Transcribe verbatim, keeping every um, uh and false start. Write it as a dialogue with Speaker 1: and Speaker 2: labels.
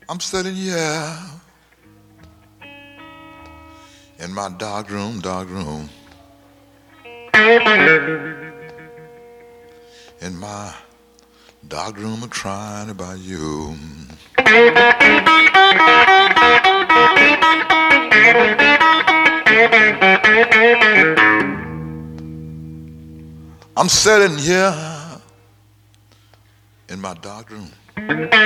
Speaker 1: I'm sitting here in my dark room, dark room, in my dark room, I'm crying about you. I'm sitting here in my dark room,